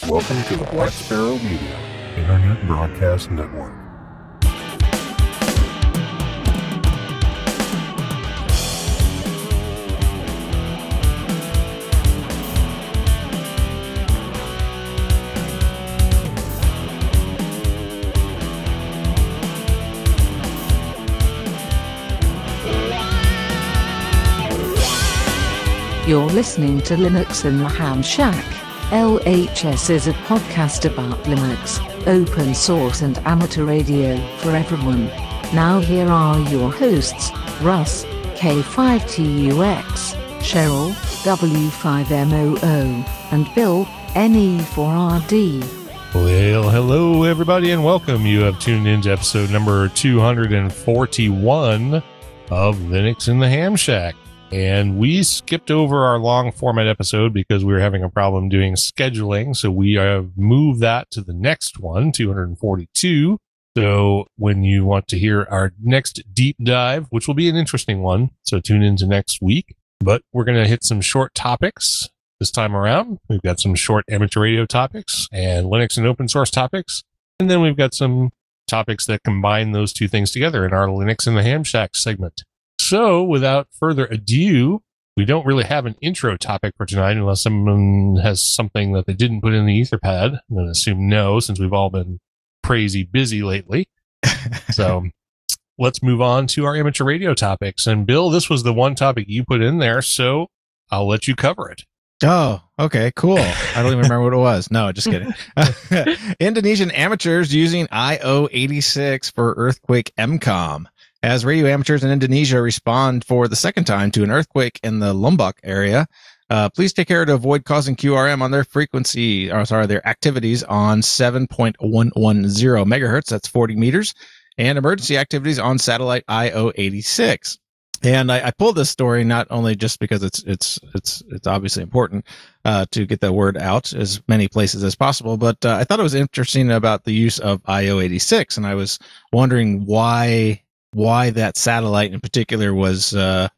Welcome to the Black Sparrow Media Internet Broadcast Network. You're listening to Linux in the Ham Shack. LHS is a podcast about Linux, open source and amateur radio for everyone. Now here are your hosts, Russ, K5TUX, Cheryl, W5MOO, and Bill, NE4RD. Well, hello everybody and welcome. You have tuned in to episode number 241 of Linux in the Ham Shack. And we skipped over our long format episode because we were having a problem doing scheduling. So we have moved that to the next one, 242. So when you want to hear our next deep dive, which will be an interesting one, so tune into next week. But we're going to hit some short topics this time around. We've got some short amateur radio topics and Linux and open source topics. And then we've got some topics that combine those two things together in our Linux in the Ham Shack segment. So, without further ado, we don't really have an intro topic for tonight unless someone has something that they didn't put in the Etherpad. I'm going to assume no, since we've all been crazy busy lately. So, let's move on to our amateur radio topics. And Bill, this was the one topic you put in there, so I'll let you cover it. Oh, okay, cool. I don't even remember what it was. No, just kidding. Indonesian amateurs using IO86 for earthquake EMCOM. As radio amateurs in Indonesia respond for the second time to an earthquake in the Lombok area, please take care to avoid causing QRM on their their activities on 7.110 megahertz, that's 40 meters, and emergency activities on satellite IO86. And I pulled this story not only just because it's obviously important to get the word out as many places as possible, but I thought it was interesting about the use of IO86, and I was wondering why that satellite in particular was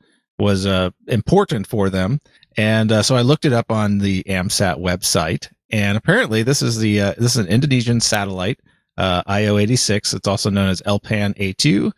important for them. And so I looked it up on the AMSAT website, and apparently this is an Indonesian satellite, IO86. It's also known as Elpan A2,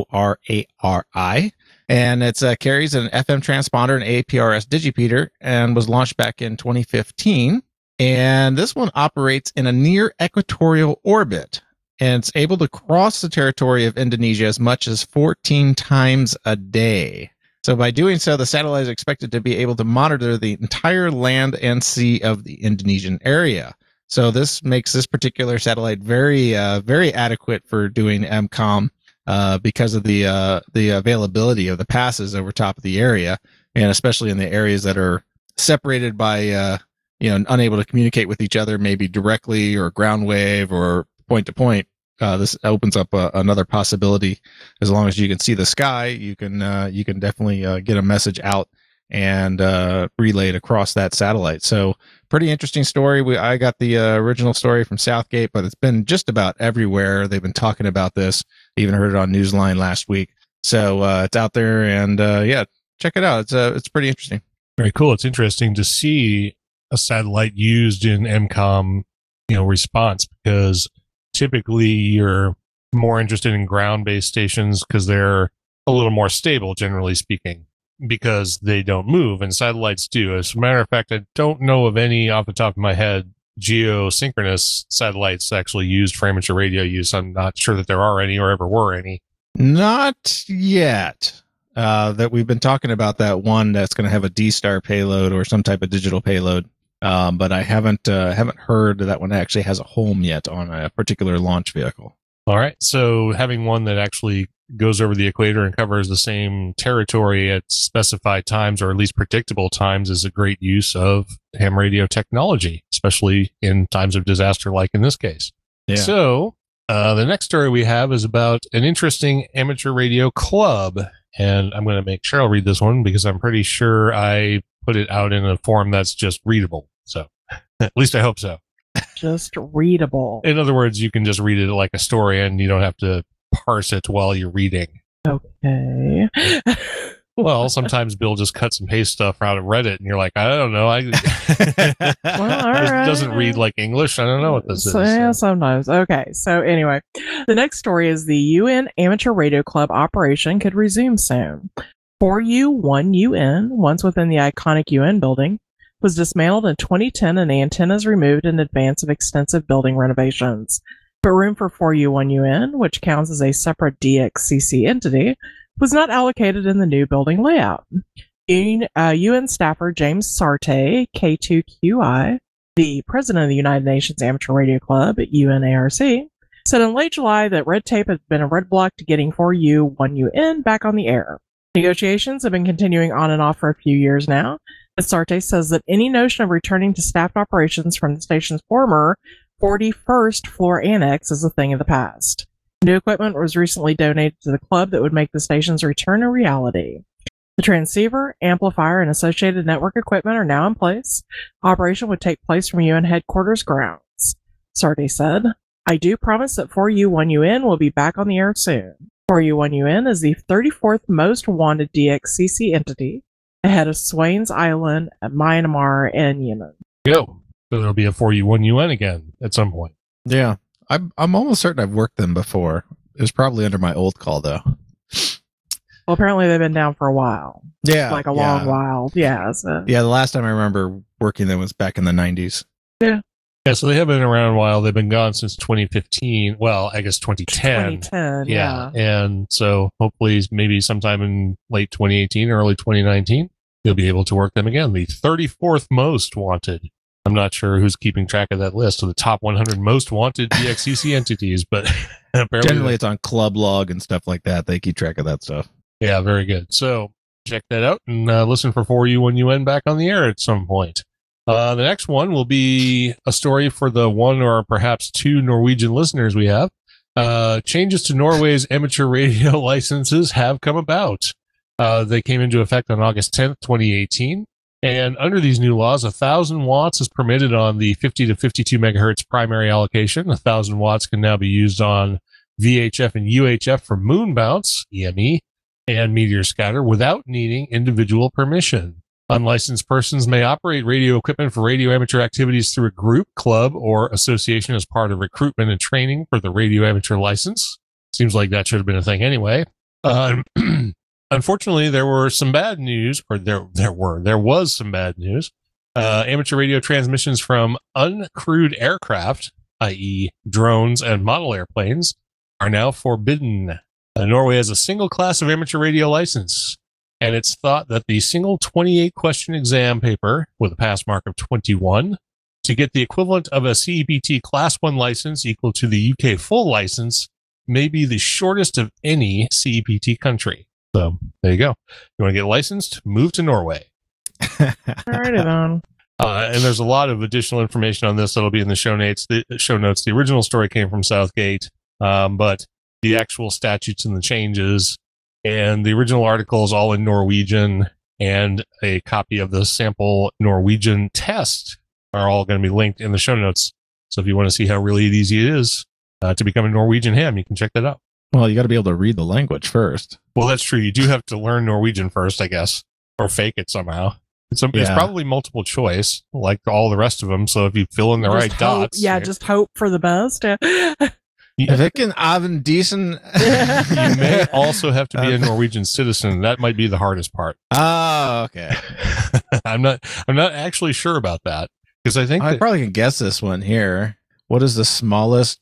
ORARI, and it's carries an FM transponder and APRS digipeater, and was launched back in 2015. And this one operates in a near equatorial orbit, and it's able to cross the territory of Indonesia as much as 14 times a day. So by doing so, the satellite is expected to be able to monitor the entire land and sea of the Indonesian area. So this makes this particular satellite very adequate for doing EMCOM because of the availability of the passes over top of the area, and especially in the areas that are separated by unable to communicate with each other, maybe directly or ground wave or point to point. This opens up another possibility. As long as you can see the sky, you can definitely get a message out and relay it across that satellite. So pretty interesting story. I got the original story from Southgate, but it's been just about everywhere. They've been talking about this. Even heard it on Newsline last week. So it's out there, and check it out. It's pretty interesting. Very cool. It's interesting to see a satellite used in EMCOM, response, because typically you're more interested in ground-based stations because they're a little more stable, generally speaking, because they don't move, and satellites do. As a matter of fact, I don't know of any off the top of my head geosynchronous satellites actually used for amateur radio use. I'm not sure that there are any or ever were any. Not yet. That we've been talking about that one that's going to have a D-Star payload or some type of digital payload. But I haven't heard that one actually has a home yet on a particular launch vehicle. All right. So having one that actually goes over the equator and covers the same territory at specified times, or at least predictable times, is a great use of ham radio technology, especially in times of disaster like in this case. Yeah. So the next story we have is about an interesting amateur radio club. And I'm going to make Cheryl read this one because I'm pretty sure I put it out in a form that's just readable. So at least I hope so. Just readable. In other words, you can just read it like a story and you don't have to parse it while you're reading. Okay. Well, sometimes Bill just cuts and pastes stuff out of Reddit, and you're like, I don't know. Well, all It right. doesn't read like English. I don't know what this is. Yeah, sometimes. Okay. So anyway, the next story is the UN Amateur Radio Club operation could resume soon. 4U1UN, once within the iconic UN building, was dismantled in 2010 and the antennas removed in advance of extensive building renovations. But room for 4U1UN, which counts as a separate DXCC entity, was not allocated in the new building layout. UN staffer James Sarte, K2QI, the president of the United Nations Amateur Radio Club, UNARC, said in late July that red tape had been a red block to getting 4U1UN back on the air. Negotiations have been continuing on and off for a few years now. Sarte says that any notion of returning to staffed operations from the station's former 41st floor annex is a thing of the past. New equipment was recently donated to the club that would make the station's return a reality. The transceiver, amplifier, and associated network equipment are now in place. Operation would take place from UN headquarters grounds. Sarte said, I do promise that 4U1UN will be back on the air soon. 4U1UN is the 34th most wanted DXCC entity, ahead of Swains Island, Myanmar, and Yemen. Go. So there'll be a 4U1UN again at some point. Yeah. I'm almost certain I've worked them before. It was probably under my old call, though. Well, apparently they've been down for a while. Yeah. Like a long while. Yeah. So. Yeah, the last time I remember working them was back in the 90s. Yeah, so they have been around a while. They've been gone since 2015. Well, I guess 2010. 2010, Yeah. And so hopefully maybe sometime in late 2018, early 2019, you'll be able to work them again. The 34th most wanted. I'm not sure who's keeping track of that list of the top 100 most wanted DXCC entities, but apparently Generally it's on Club Log and stuff like that. They keep track of that stuff. Yeah, very good. So check that out and listen for 4U1UN back on the air at some point. The next one will be a story for the one or perhaps two Norwegian listeners we have. Changes to Norway's amateur radio licenses have come about. They came into effect on August 10th, 2018. And under these new laws, 1,000 watts is permitted on the 50 to 52 megahertz primary allocation. 1,000 watts can now be used on VHF and UHF for moon bounce, EME, and meteor scatter without needing individual permission. Unlicensed persons may operate radio equipment for radio amateur activities through a group, club, or association as part of recruitment and training for the radio amateur license. Seems like that should have been a thing anyway. Unfortunately, there were some bad news, or there was some bad news. Amateur radio transmissions from uncrewed aircraft, i.e. drones and model airplanes, are now forbidden. Norway has a single class of amateur radio license, and it's thought that the single 28-question exam paper with a pass mark of 21 to get the equivalent of a CEPT Class 1 license equal to the UK full license may be the shortest of any CEPT country. So there you go. You want to get licensed? Move to Norway. Alrighty then. And there's a lot of additional information on this that'll be in the show notes. The original story came from Southgate, but the actual statutes and the changes and the original article is all in Norwegian, and a copy of the sample Norwegian test are all going to be linked in the show notes. So if you want to see how really easy it is to become a Norwegian ham, you can check that out. Well, you got to be able to read the language first. Well, that's true. You do have to learn Norwegian first, I guess, or fake it somehow. It's probably multiple choice, like all the rest of them. So if you fill in the right dots. Yeah, just hope for the best. If it can even decent. You may also have to be a Norwegian citizen. That might be the hardest part. Oh, okay. I'm not actually sure about that, because I think I probably can guess this one here. What is the smallest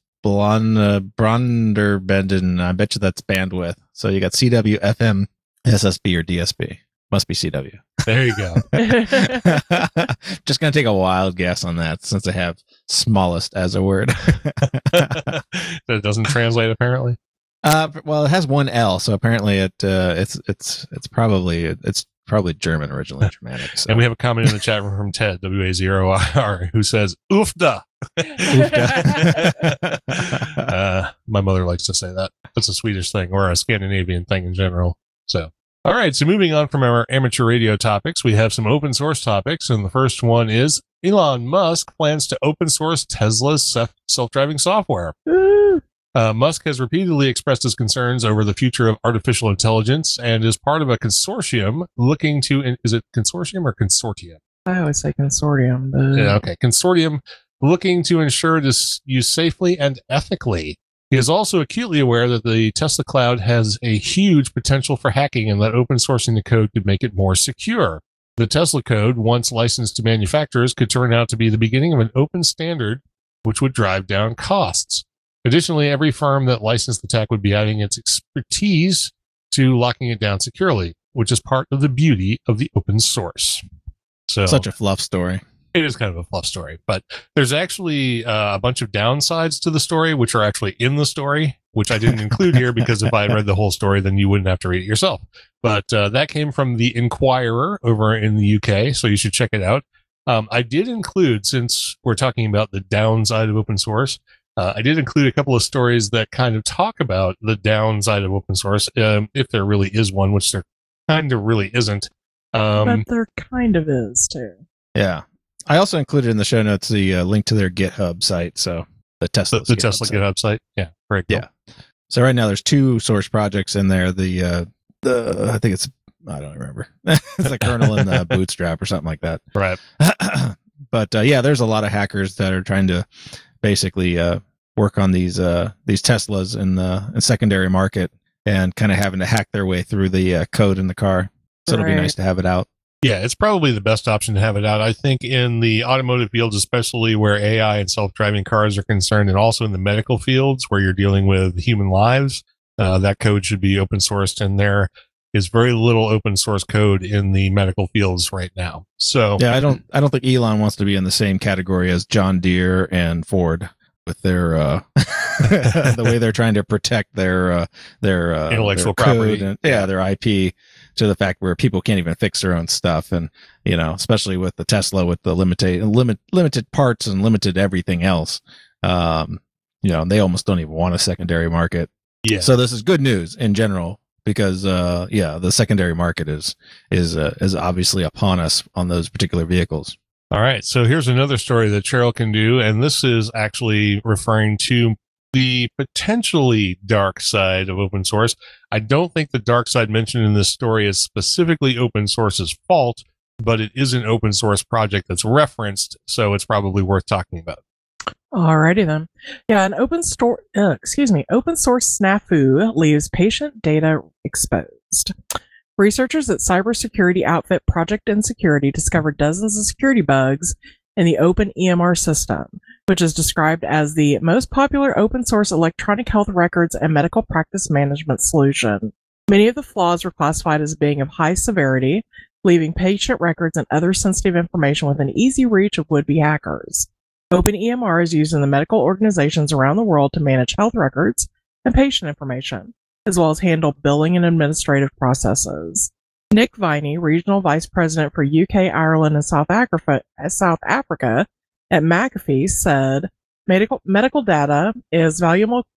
Branderbenden? I bet you that's bandwidth. So you got CW, FM, SSB, or DSB. Must be CW. There you go. Just going to take a wild guess on that, since I have smallest as a word. That doesn't translate, apparently. Well, it has one L, so apparently it's probably German originally, Germanic. So. And we have a comment in the chat room from Ted, WA0R, who says, "Oofda." My mother likes to say that. That's a Swedish thing, or a Scandinavian thing in general. So. All right, so moving on from our amateur radio topics, we have some open source topics, and the first one is Elon Musk plans to open source Tesla's self-driving software. Musk has repeatedly expressed his concerns over the future of artificial intelligence and is part of a consortium looking to, is it consortium or consortium? I always say consortium. But... Yeah, okay. Consortium looking to ensure it is used safely and ethically. He is also acutely aware that the Tesla cloud has a huge potential for hacking and that open sourcing the code could make it more secure. The Tesla code, once licensed to manufacturers, could turn out to be the beginning of an open standard which would drive down costs. Additionally, every firm that licensed the tech would be adding its expertise to locking it down securely, which is part of the beauty of the open source. So, Such a fluff story. it is kind of a fluff story, but there's actually a bunch of downsides to the story, which are actually in the story, which I didn't include here because if I had read the whole story, then you wouldn't have to read it yourself. But that came from the Inquirer over in the UK, so you should check it out. I did include, since we're talking about the downside of open source, I did include a couple of stories that kind of talk about the downside of open source, if there really is one, which there kind of really isn't. But there kind of is, too. Yeah. I also included in the show notes the link to their GitHub site. So the Tesla Tesla GitHub site. Yeah. Very cool. Yeah. So right now there's 2 source projects in there. The I think it's, I don't remember. It's a kernel in the Bootstrap or something like that. Right. But yeah, there's a lot of hackers that are trying to basically work on these Teslas in the secondary market and kind of having to hack their way through the code in the car. So it'll be nice to have it out. Yeah, it's probably the best option to have it out. I think in the automotive fields, especially where AI and self-driving cars are concerned, and also in the medical fields where you're dealing with human lives, that code should be open sourced, and there is very little open source code in the medical fields right now. So yeah, I don't think Elon wants to be in the same category as John Deere and Ford with their the way they're trying to protect their intellectual their property and, their IP, to the fact where people can't even fix their own stuff. And especially with the Tesla, with the limited parts and limited everything else, they almost don't even want a secondary market. Yeah. So this is good news in general, because the secondary market is obviously upon us on those particular vehicles. All right. So here's another story that Cheryl can do. And this is actually referring to the potentially dark side of open source. I don't think the dark side mentioned in this story is specifically open source's fault, but it is an open source project that's referenced. So it's probably worth talking about. Alrighty then. Yeah, an open source snafu leaves patient data exposed. Researchers at cybersecurity outfit Project Insecurity discovered dozens of security bugs in the Open EMR system, which is described as the most popular open source electronic health records and medical practice management solution. Many of the flaws were classified as being of high severity, leaving patient records and other sensitive information within easy reach of would-be hackers. Open EMR is used in the medical organizations around the world to manage health records and patient information, as well as handle billing and administrative processes. Nick Viney, Regional Vice President for UK, Ireland, and South Africa at McAfee, said, medical data is valuable.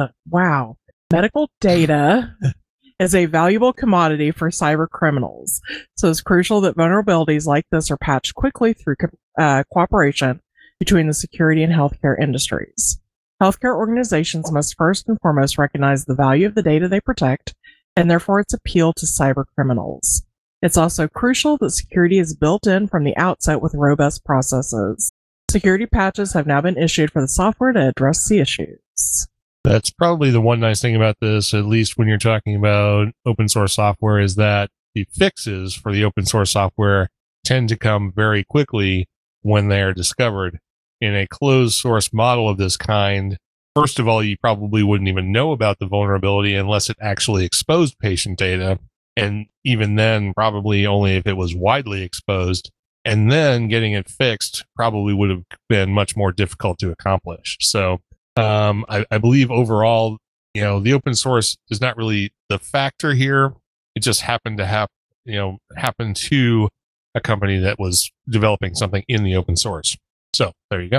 Medical data is a valuable commodity for cyber criminals. So it's crucial that vulnerabilities like this are patched quickly through cooperation between the security and healthcare industries. Healthcare organizations must first and foremost recognize the value of the data they protect, and therefore its appeal to cyber criminals. It's also crucial that security is built in from the outset with robust processes. Security patches have now been issued for the software to address the issues. That's probably the one nice thing about this, at least when you're talking about open source software, is that the fixes for the open source software tend to come very quickly when they are discovered. In a closed source model of this kind, first of all, you probably wouldn't even know about the vulnerability unless it actually exposed patient data. And even then, probably only if it was widely exposed. And then getting it fixed probably would have been much more difficult to accomplish. So I believe overall, the open source is not really the factor here. It just happened to happen to a company that was developing something in the open source. So there you go.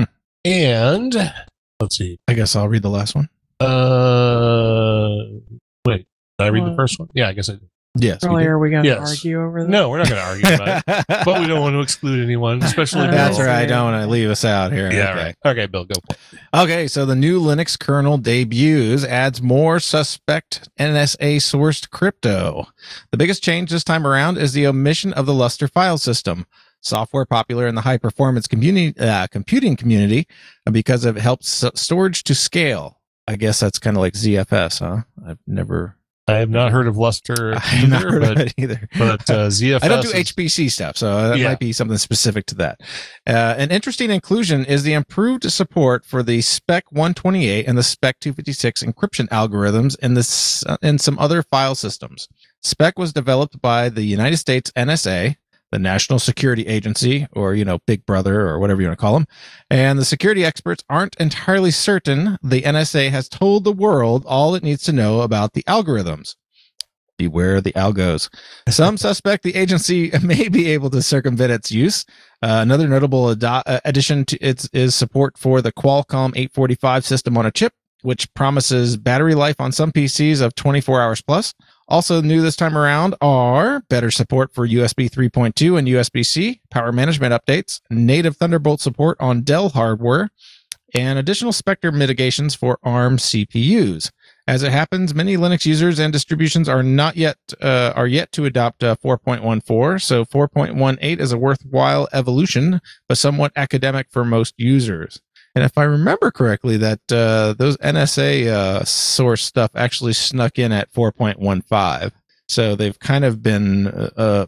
And let's see. I guess I'll read the last one. Wait, did I read the first one? Yeah, I guess I did. Yes. Really, are we going to Yes. argue over this? No, we're not going to argue about it. But we don't want to exclude anyone, especially Bill. That's right. I don't want to leave us out here. Yeah, Okay. right. Okay, Bill, go for it. Okay, so the new Linux kernel debuts, adds more suspect NSA sourced crypto. The biggest change this time around is the omission of the Lustre file system, software popular in the high performance computing community because it helps storage to scale. I guess that's kind of like ZFS, huh? I have not heard of Lustre I've not either, heard of but, it either. but ZFS. I don't do is- HPC stuff, so that Yeah. might be something specific to that. An interesting inclusion is the improved support for the SPEC 128 and the SPEC 256 encryption algorithms in some other file systems. SPEC was developed by the United States NSA, the National Security Agency, or, Big Brother, or whatever you want to call them. And the security experts aren't entirely certain the NSA has told the world all it needs to know about the algorithms. Beware the algos. Some suspect the agency may be able to circumvent its use. Another notable addition to it is support for the Qualcomm 845 system on a chip, which promises battery life on some PCs of 24 hours plus. Also new this time around are better support for USB 3.2 and USB-C, power management updates, native Thunderbolt support on Dell hardware, and additional Spectre mitigations for ARM CPUs. As it happens, many Linux users and distributions are yet to adopt 4.14, so 4.18 is a worthwhile evolution, but somewhat academic for most users. And if I remember correctly, that those NSA source stuff actually snuck in at 4.15. So they've kind of been,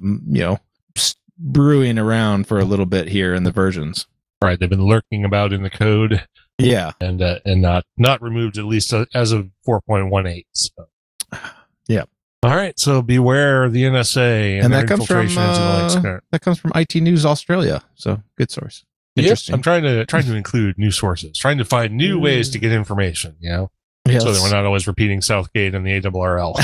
brewing around for a little bit here in the versions. Right, they've been lurking about in the code. Yeah. And not removed, at least as of 4.18. So. Yeah. All right, so beware the NSA and their that comes from infiltration into the Linux kernel. that comes from IT News Australia. So good source. Yep, Interesting. I'm trying to include new sources, trying to find new ways to get information, Yeah, so that we're not always repeating Southgate and the ARRL,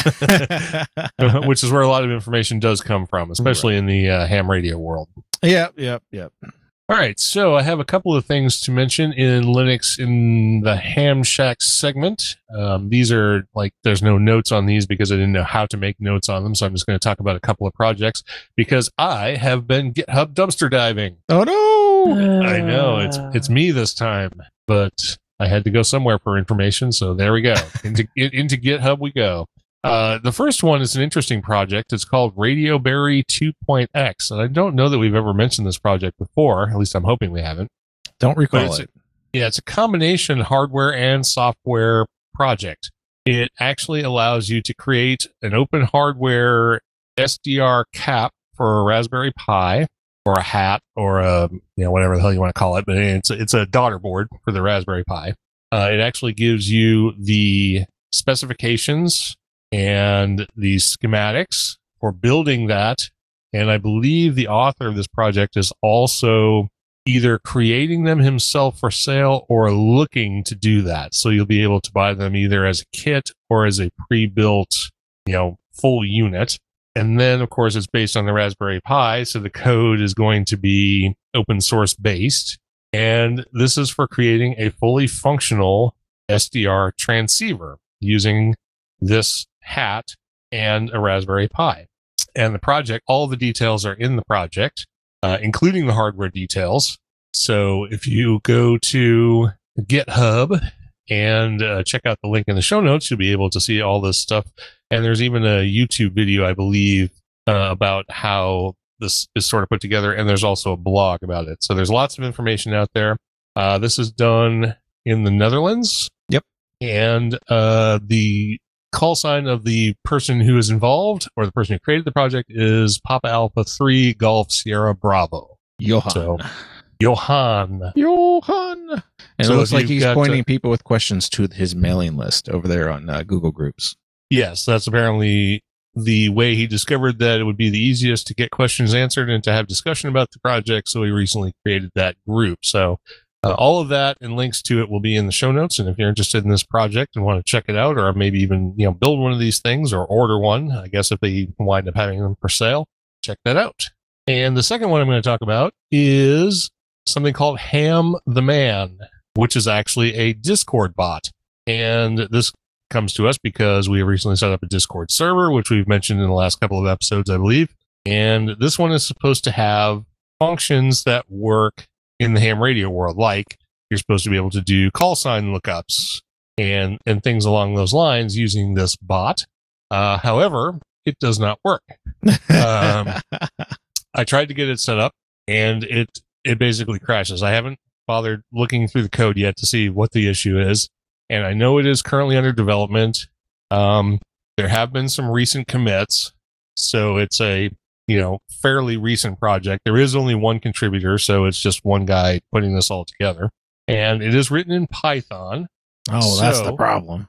which is where a lot of information does come from, especially in the ham radio world. Yep. All right, so I have a couple of things to mention in Linux in the Ham Shack segment. These are there's no notes on these because I didn't know how to make notes on them, so I'm just going to talk about a couple of projects because I have been GitHub dumpster diving. Oh no! I know it's me this time, but I had to go somewhere for information, so there we go. Into GitHub we go. The first one is an interesting project. It's called RadioBerry 2.x, and I don't know that we've ever mentioned this project before. At least I'm hoping we haven't. Don't recall it. It's a combination hardware and software project. It actually allows you to create an open hardware SDR cap for a Raspberry Pi or a hat or a whatever the hell you want to call it, but it's a daughter board for the Raspberry Pi. It actually gives you the specifications and the schematics for building that. And I believe the author of this project is also either creating them himself for sale or looking to do that. So you'll be able to buy them either as a kit or as a pre-built, full unit. And then, of course, it's based on the Raspberry Pi. So the code is going to be open source based. And this is for creating a fully functional SDR transceiver using this hat and a Raspberry Pi. And the project, all the details are in the project, including the hardware details. So if you go to GitHub and check out the link in the show notes, you'll be able to see all this stuff. And there's even a YouTube video, I believe, about how this is sort of put together. And there's also a blog about it. So there's lots of information out there. This is done in the Netherlands. Yep. And the call sign of the person who is involved or the person who created the project is Papa Alpha 3 Golf Sierra Bravo. Johan. So, Johan. And So it looks if like you've he's got, pointing people with questions to his mailing list over there on Google Groups. Yes, that's apparently the way he discovered that it would be the easiest to get questions answered and to have discussion about the project. So he recently created that group. So all of that and links to it will be in the show notes. And if you're interested in this project and want to check it out, or maybe even build one of these things or order one, I guess if they wind up having them for sale, check that out. And the second one I'm going to talk about is something called Ham the Man, which is actually a Discord bot. And this comes to us because we have recently set up a Discord server, which we've mentioned in the last couple of episodes, I believe. And this one is supposed to have functions that work in the ham radio world, like you're supposed to be able to do call sign lookups and things along those lines using this bot. However, it does not work. I tried to get it set up, and it basically crashes. I haven't bothered looking through the code yet to see what the issue is, and I know it is currently under development. There have been some recent commits, so it's a fairly recent project. There is only one contributor, so it's just one guy putting this all together, and it is written in Python. Oh, well, that's the problem.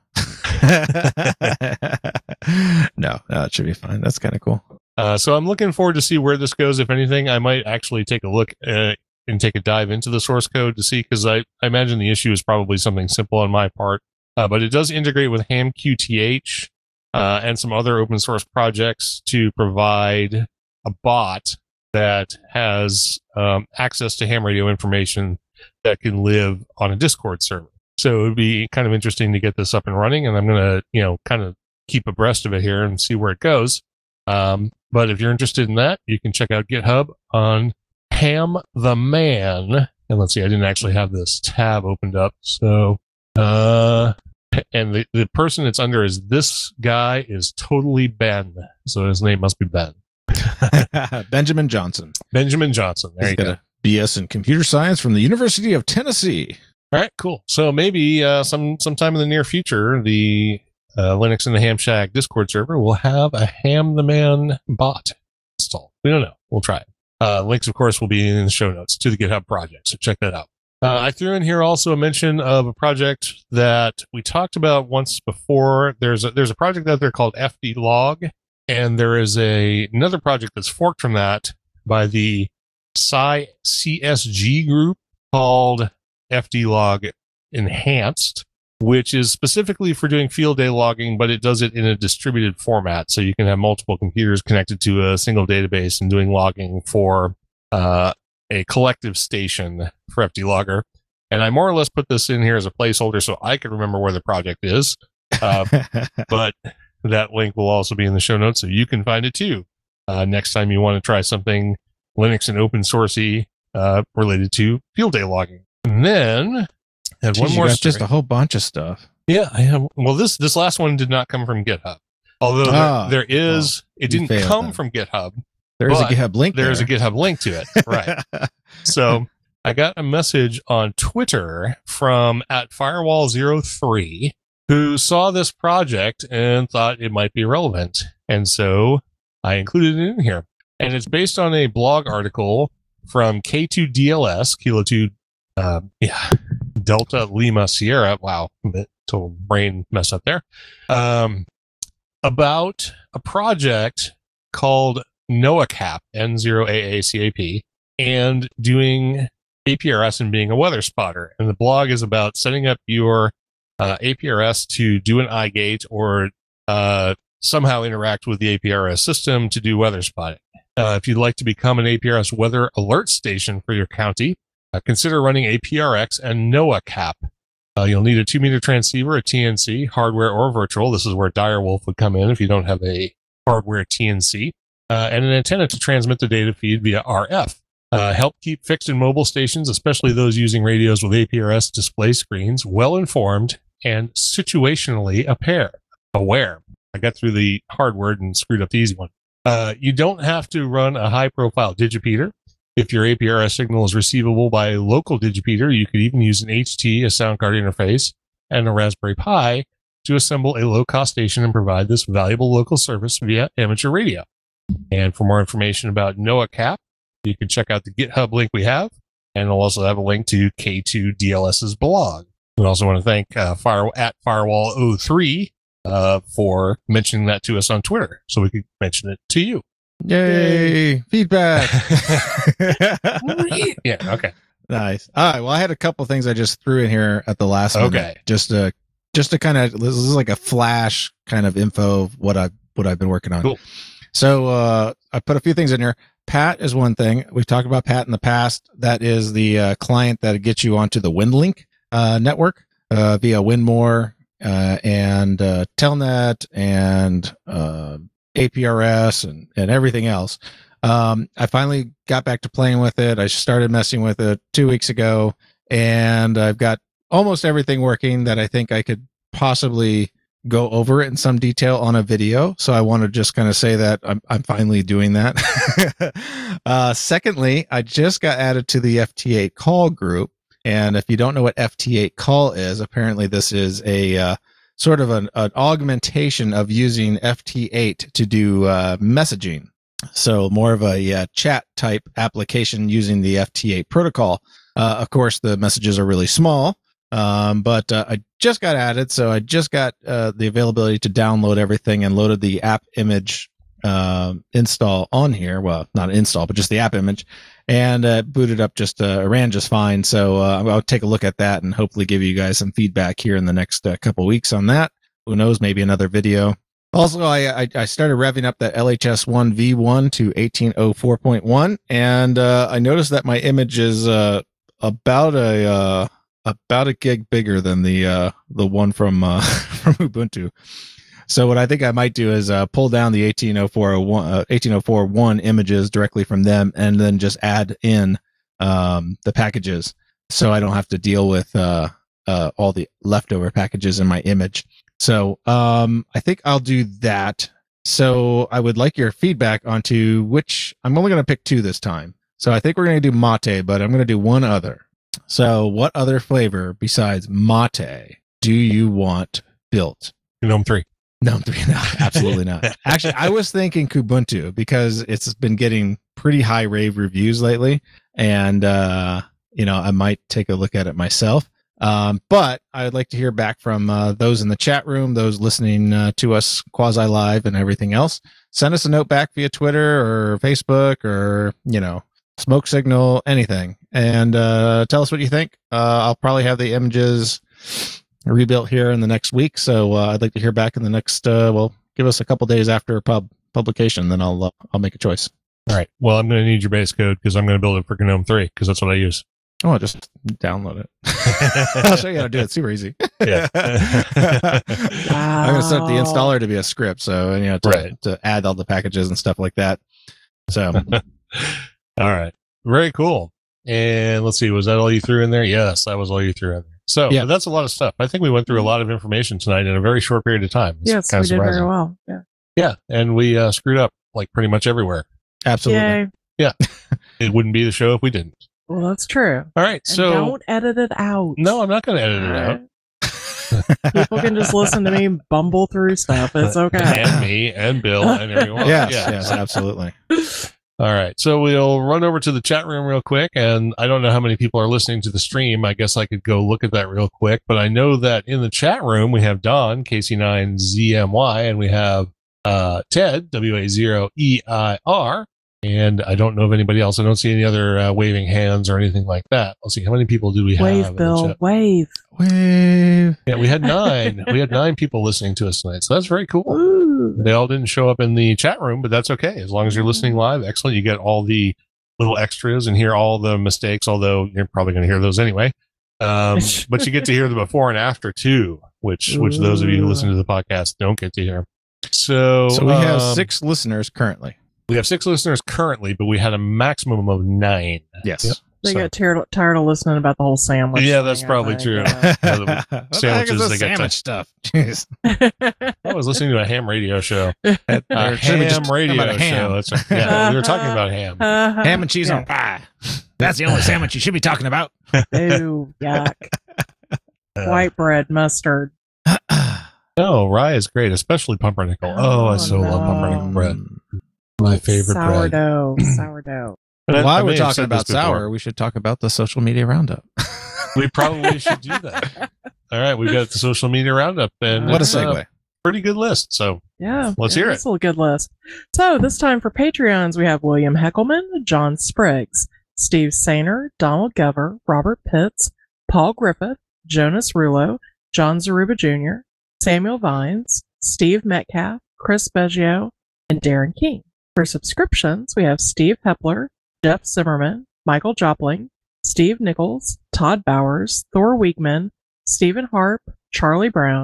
No, it should be fine. That's kind of cool. So I'm looking forward to see where this goes. If anything, I might actually take a look and take a dive into the source code to see, because I imagine the issue is probably something simple on my part. But it does integrate with HamQTH and some other open source projects to provide a bot that has access to ham radio information that can live on a Discord server. So it would be kind of interesting to get this up and running, and I'm going to, kind of keep abreast of it here and see where it goes. But if you're interested in that, you can check out GitHub on Ham the Man. And let's see, I didn't actually have this tab opened up. So, and the person it's under is this guy is totally Ben. So his name must be Ben. Benjamin Johnson. Benjamin Johnson. There He's you got go. a BS in computer science from the University of Tennessee. All right, cool. So maybe sometime in the near future, the Linux in the Ham Shack Discord server will have a Ham the Man bot installed. We don't know. We'll try it. Links, of course, will be in the show notes to the GitHub project, so check that out. I threw in here also a mention of a project that we talked about once before. There's a project out there called FDlog, and there is another project that's forked from that by the CSG group called FDlog Enhanced, which is specifically for doing field day logging, but it does it in a distributed format. So you can have multiple computers connected to a single database and doing logging for a collective station for FDlogger. And I more or less put this in here as a placeholder so I can remember where the project is. But that link will also be in the show notes so you can find it too. Next time you want to try something Linux and open sourcey related to field day logging. And then I had one more. Just a whole bunch of stuff. Yeah, I have. Well, this last one did not come from GitHub. Although there is, it didn't come from GitHub. There's a GitHub link. There's a GitHub link to it. Right. So I got a message on Twitter from @firewall03 who saw this project and thought it might be relevant. And so I included it in here. And it's based on a blog article from K2DLS, Kilo 2, Delta Lima Sierra. Wow, total brain mess up there. About a project called NOAACAP, N0AACAP, and doing APRS and being a weather spotter. And the blog is about setting up your APRS to do an iGate or somehow interact with the APRS system to do weather spotting. If you'd like to become an APRS weather alert station for your county, consider running APRX and NOAACAP. You'll need a 2-meter transceiver, a TNC, hardware or virtual. This is where Direwolf would come in if you don't have a hardware TNC, and an antenna to transmit the data feed via RF. Help keep fixed and mobile stations, especially those using radios with APRS display screens, well informed and situationally aware. I got through the hard word and screwed up the easy one. You don't have to run a high-profile digipeater. If your APRS signal is receivable by a local digipeater, you could even use an HT, a sound card interface, and a Raspberry Pi to assemble a low-cost station and provide this valuable local service via amateur radio. And for more information about NOAACAP, you can check out the GitHub link we have, and I'll also have a link to K2DLS's blog. We also want to thank Firewall03 for mentioning that to us on Twitter, so we could mention it to you. Yay! Feedback. Yeah. Okay. Nice. All right. Well, I had a couple things I just threw in here at the last minute. Okay. Just to kind of, this is like a flash kind of info of what I've been working on. Cool. So I put a few things in here. Pat is one thing. We've talked about Pat in the past. That is the client that gets you onto the WinLink network via WinMore and Telnet and APRS and everything else. I finally got back to playing with it. I started messing with it 2 weeks ago, and I've got almost everything working that I think I could possibly go over it in some detail on a video. So I want to just kind of say that I'm finally doing that. Secondly, I just got added to the FT8 call group. And if you don't know what FT8 call is, apparently this is a sort of an augmentation of using FT8 to do messaging. So more of a chat type application using the FT8 protocol. Of course, the messages are really small. But I just got added, so I just got the availability to download everything and loaded the app image install on here. Well, not install, but just the app image, and booted up ran just fine. So I'll take a look at that and hopefully give you guys some feedback here in the next couple weeks on that. Who knows, maybe another video. Also, I started revving up the LHS1 V1 to 1804.1, and I noticed that my image is about a gig bigger than the one from from Ubuntu. So what I think I might do is pull down the 1804.1 images directly from them, and then just add in the packages, so I don't have to deal with all the leftover packages in my image. So I think I'll do that. So I would like your feedback onto which. I'm only going to pick two this time. So I think we're going to do mate, but I'm going to do one other. So what other flavor besides mate do you want built? GNOME 3. GNOME 3, no, absolutely not. Actually, I was thinking Kubuntu because it's been getting pretty high rave reviews lately, and I might take a look at it myself. But I would like to hear back from those in the chat room, those listening to us quasi live and everything else. Send us a note back via Twitter or Facebook or smoke signal, anything, and tell us what you think. I'll probably have the images rebuilt here in the next week, so I'd like to hear back in the next give us a couple days after publication, then I'll make a choice. All right, well, I'm going to need your base code because I'm going to build it for GNOME 3 because that's what I use. Oh, just download it. I'll show you how to do it. Super easy. Yeah. I'm going to set the installer to be a script, so to add all the packages and stuff like that. So all right. Very cool. And let's see, was that all you threw in there? Yes, that was all you threw in there. So yeah, that's a lot of stuff. I think we went through a lot of information tonight in a very short period of time. Yes, we did very well. Yeah. Yeah, and we screwed up like pretty much everywhere. Absolutely. Yay. Yeah. It wouldn't be the show if we didn't. Well, that's true. All right. So don't edit it out. No, I'm not going to edit it out. People can just listen to me bumble through stuff. It's okay. And me and Bill and everyone. Yes, absolutely. All right. So we'll run over to the chat room real quick. And I don't know how many people are listening to the stream. I guess I could go look at that real quick. But I know that in the chat room, we have Don, KC9ZMY, and we have Ted, WA0EIR. And I don't know of anybody else. I don't see any other waving hands or anything like that. Let's see. How many people do we have? Wave, Bill. Wave. Yeah, we had 9. We had 9 people listening to us tonight. So that's very cool. Ooh. They all didn't show up in the chat room, but that's okay. As long as you're listening live, excellent. You get all the little extras and hear all the mistakes, although you're probably going to hear those anyway. But you get to hear the before and after too, which those of you who listen to the podcast don't get to hear. So we have 6 listeners currently. We have 6 listeners currently, but we had a maximum of 9. Yes. Yep. They got tired of listening about the whole sandwich. Yeah, that's probably true. The sandwiches, they sandwich stuff. Jeez. I was listening to a ham radio show. Ham radio show. That's right. Yeah, we were talking about ham. Ham and cheese on pie. That's the only sandwich you should be talking about. Ew, yuck. White bread, mustard. No, rye is great, especially pumpernickel. Oh, I so love pumpernickel bread. My favorite bread. Sourdough. While we're talking about sour, we should talk about the social media roundup. We probably should do that. All right, we've got the social media roundup, and what a segue! Pretty good list. So yeah, let's hear it. It's a good list. So this time for Patreons, we have William Heckelman, John Spriggs, Steve Sainer, Donald Gover, Robert Pitts, Paul Griffith, Jonas Rulo, John Zaruba Jr., Samuel Vines, Steve Metcalf, Chris Beggio, and Darren King. For subscriptions, we have Steve Hepler, Jeff Zimmerman, Michael Jopling, Steve Nichols, Todd Bowers, Thor Wiegman, Stephen Harp, Charlie Brown,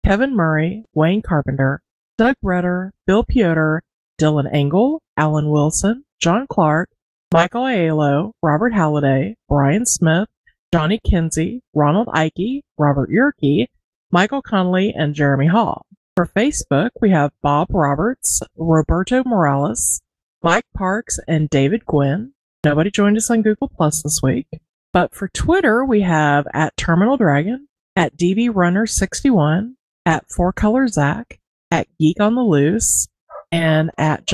Kevin Murray, Wayne Carpenter, Doug Redder, Bill Piotr, Dylan Engel, Alan Wilson, John Clark, Michael Aiello, Robert Halliday, Brian Smith, Johnny Kinsey, Ronald Ike, Robert Yerke, Michael Connolly, and Jeremy Hall. For Facebook, we have Bob Roberts, Roberto Morales, Mike Parks, and David Gwynn. Nobody joined us on Google Plus this week. But for Twitter, we have at Terminal Dragon, at DBRunner61, at 4ColorZach, at Geek on the Loose, and at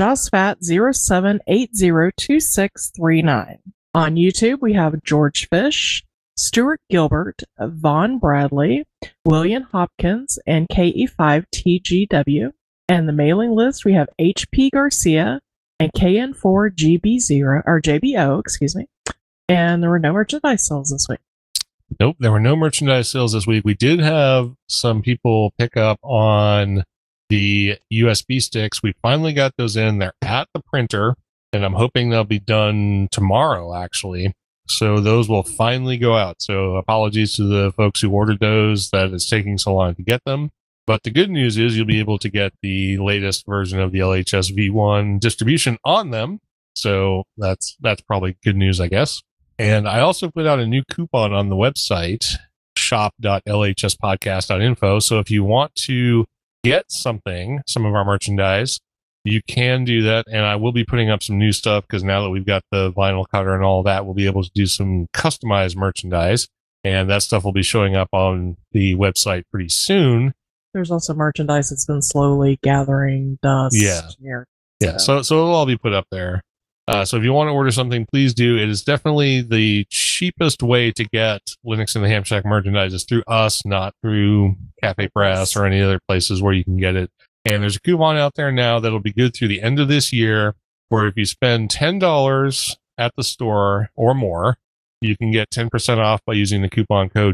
JOSFAT07802639. On YouTube, we have George Fish, Stuart Gilbert, Vaughn Bradley, William Hopkins, and KE5TGW. And the mailing list, we have HP Garcia and KN4GB0 or JBO, excuse me. And there were no merchandise sales this week. Nope, there were no merchandise sales this week. We did have some people pick up on the USB sticks. We finally got those in. They're at the printer, and I'm hoping they'll be done tomorrow, actually. So those will finally go out. So apologies to the folks who ordered those that it's taking so long to get them. But the good news is you'll be able to get the latest version of the LHS V1 distribution on them. So that's probably good news, I guess. And I also put out a new coupon on the website, shop.lhspodcast.info. So if you want to get some of our merchandise, you can do that. And I will be putting up some new stuff because now that we've got the vinyl cutter and all that, we'll be able to do some customized merchandise. And that stuff will be showing up on the website pretty soon. There's also merchandise that's been slowly gathering dust. Yeah. Here. Yeah. So it'll all be put up there. So if you want to order something, please do. It is definitely the cheapest way to get Linux in the Ham Shack merchandise is through us, not through Cafe Press or any other places where you can get it. And there's a coupon out there now that'll be good through the end of this year, where if you spend $10 at the store or more, you can get 10% off by using the coupon code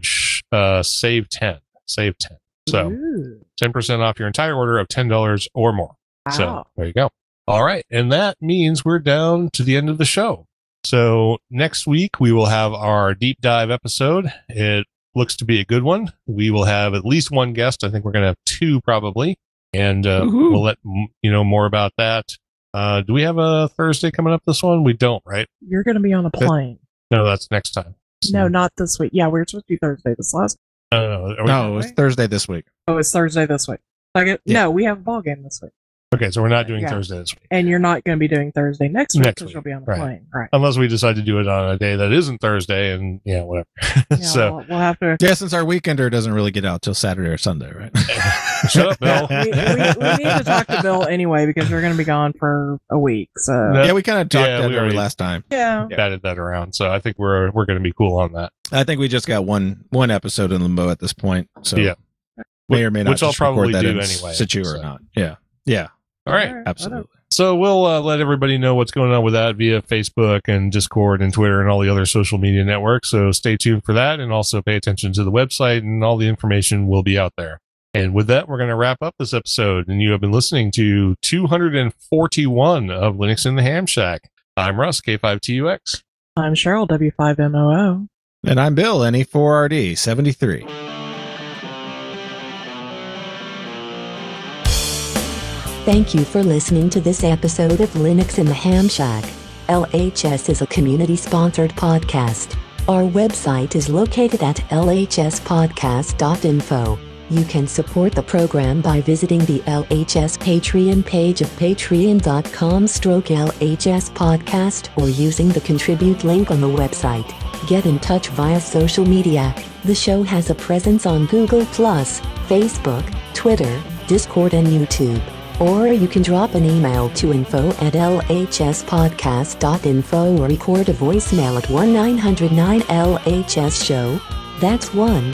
SAVE10. SAVE10. So 10% off your entire order of $10 or more. Wow. So there you go. All right. And that means we're down to the end of the show. So next week, we will have our deep dive episode. It looks to be a good one. We will have at least one guest. I think we're going to have two probably. And we'll let you know more about that. Do we have a Thursday coming up this one? We don't, right? You're going to be on a plane. No, that's next time. So. No, not this week. Yeah, we were supposed to do Thursday this last. No, it's Thursday this week. Oh, it's Thursday this week. No, we have a ball game this week. Okay, so we're not doing Thursday this week. And you're not going to be doing Thursday next week because you'll be on the plane. Right. Unless we decide to do it on a day that isn't Thursday and, whatever. Yeah, so we'll have to. Yeah, since our weekender doesn't really get out till Saturday or Sunday, right? Shut up, Bill. we need to talk to Bill anyway because we're going to be gone for a week. So yeah, we kind of talked that over last time. Yeah. Batted that around. So I think we're going to be cool on that. I think we just got one episode in limbo at this point. So yeah. May or may not which I'll probably do anyway. Situ or not. Yeah. Yeah. All right. Absolutely. So we'll let everybody know what's going on with that via Facebook and Discord and Twitter and all the other social media networks. So stay tuned for that and also pay attention to the website and all the information will be out there. And with that, we're going to wrap up this episode. And you have been listening to 241 of Linux in the Ham Shack. I'm Russ, K5TUX. I'm Cheryl, W5MOO. And I'm Bill, NE4RD 73. Thank you for listening to this episode of Linux in the Ham Shack. LHS is a community-sponsored podcast. Our website is located at lhspodcast.info. You can support the program by visiting the LHS Patreon page of patreon.com/LHS podcast or using the contribute link on the website. Get in touch via social media. The show has a presence on Google+, Facebook, Twitter, Discord, and YouTube. Or you can drop an email to info@lhspodcast.info or record a voicemail at 1-900-9-LHS-SHOW. That's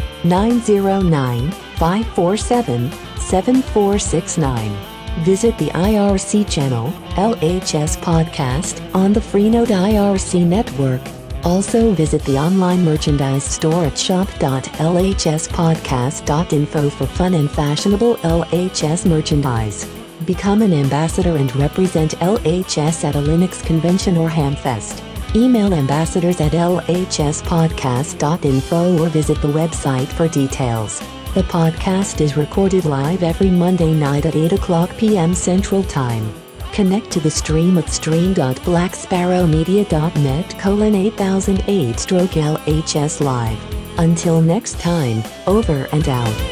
1-909-547-7469. Visit the IRC channel, LHS Podcast, on the Freenode IRC network. Also visit the online merchandise store at shop.lhspodcast.info for fun and fashionable LHS merchandise. Become an ambassador and represent LHS at a Linux convention or Hamfest. Email ambassadors at lhspodcast.info or visit the website for details. The podcast is recorded live every Monday night at 8 o'clock p.m. Central Time. Connect to the stream at stream.blacksparrowmedia.net:8008/LHS Live. Until next time, over and out.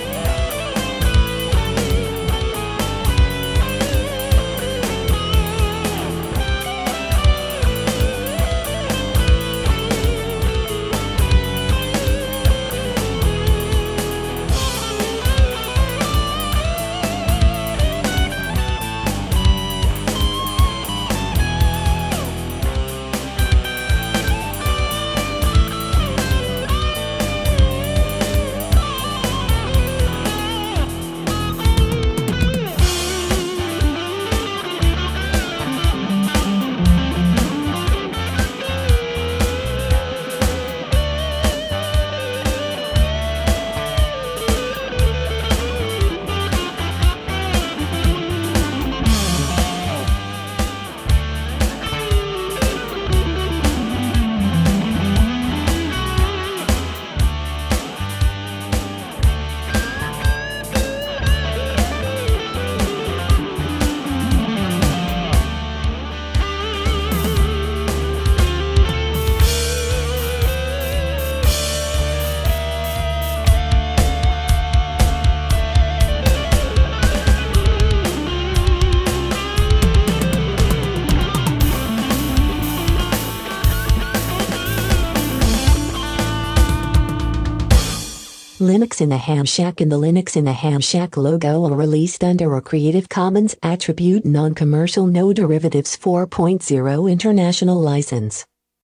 Linux in the Ham Shack and the Linux in the Ham Shack logo are released under a Creative Commons Attribute Non-Commercial No Derivatives 4.0 International License.